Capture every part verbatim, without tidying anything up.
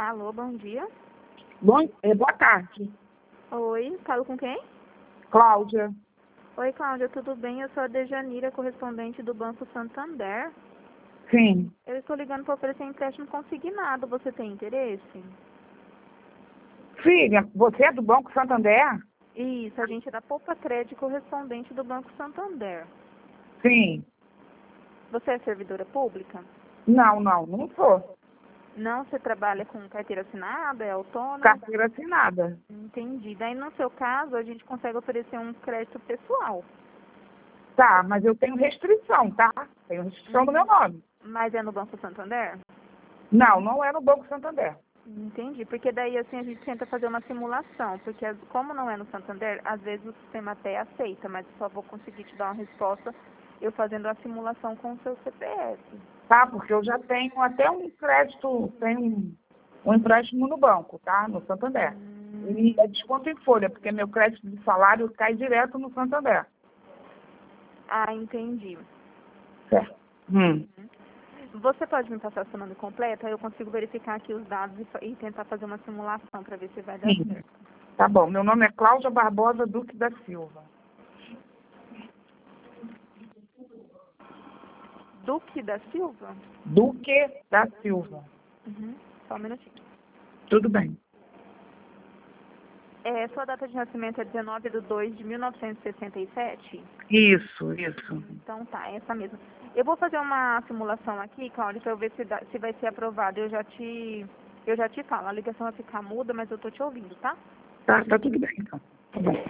Alô, bom dia. Bom, é, boa tarde. Oi, falo com quem? Cláudia. Oi, Cláudia, tudo bem? Eu sou a Dejanira, correspondente do Banco Santander. Sim. Eu estou ligando para oferecer empréstimo consignado. Você tem interesse? Filha, você é do Banco Santander? Isso, a gente é da Poupa Crédito, correspondente do Banco Santander. Sim. Você é servidora pública? Não, não, não sou. Não, você trabalha com carteira assinada, é autônomo? Carteira assinada. Entendi. Daí, no seu caso, a gente consegue oferecer um crédito pessoal. Tá, mas eu tenho restrição, tá? Tenho restrição do meu nome. Mas é no Banco Santander? Não, não é no Banco Santander. Entendi, porque daí assim a gente tenta fazer uma simulação, porque as- como não é no Santander, às vezes o sistema até aceita, mas eu só vou conseguir te dar uma resposta eu fazendo a simulação com o seu C P F. Tá, porque eu já tenho até um crédito, tenho um, um empréstimo no banco, tá? No Santander. Hum, E é desconto em folha, porque meu crédito de salário cai direto no Santander. ah, entendi. Certo. Hum. Você pode me passar seu nome completo? Aí eu consigo verificar aqui os dados e, fa- e tentar fazer uma simulação para ver se vai dar Sim. certo. Tá bom. Meu nome é Cláudia Barbosa Duque da Silva. Duque da Silva? Duque da Silva. Uhum. Só um minutinho. Tudo bem. É, sua data de nascimento é dezenove de dois de mil novecentos e sessenta e sete? Isso, isso. Então tá, é essa mesmo. Eu vou fazer uma simulação aqui, Cláudia, para eu ver se, dá- se vai ser aprovado. Eu já te eu já te falo. A ligação vai ficar muda, mas eu tô te ouvindo, tá? Tá, tá tudo bem, então. Tá bom.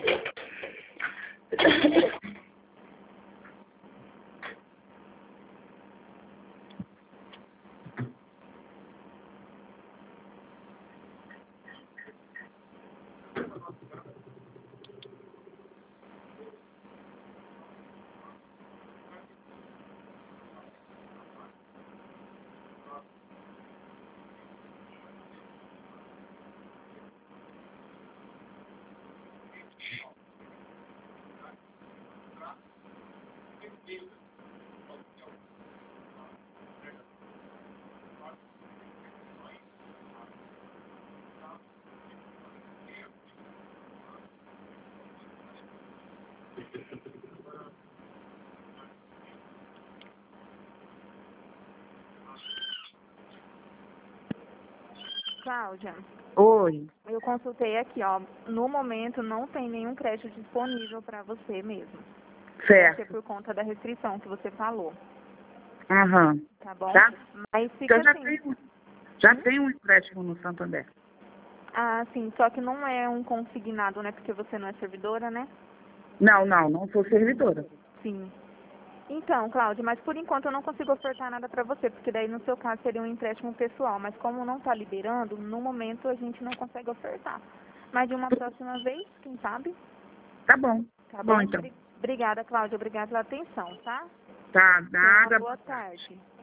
Cláudia, Oi. eu consultei aqui, ó. No momento não tem nenhum crédito disponível para você mesmo. Deve ser Certo. por conta da restrição que você falou, Aham. tá bom? Tá? Mas Então fica já assim. tenho, já Hum? tenho um empréstimo no Santander. Ah, sim, só que não é um consignado, né? Porque você não é servidora, né? Não, não, não sou servidora. Sim. Então, Cláudia, mas por enquanto eu não consigo ofertar nada para você, porque daí no seu caso seria um empréstimo pessoal, mas como não está liberando, no momento a gente não consegue ofertar. Mas de uma próxima vez, quem sabe? Tá bom. Tá Bom, bom? então. Obri- Obrigada, Cláudia. Obrigada pela atenção, tá? Tá, Tenha uma nada. boa tarde.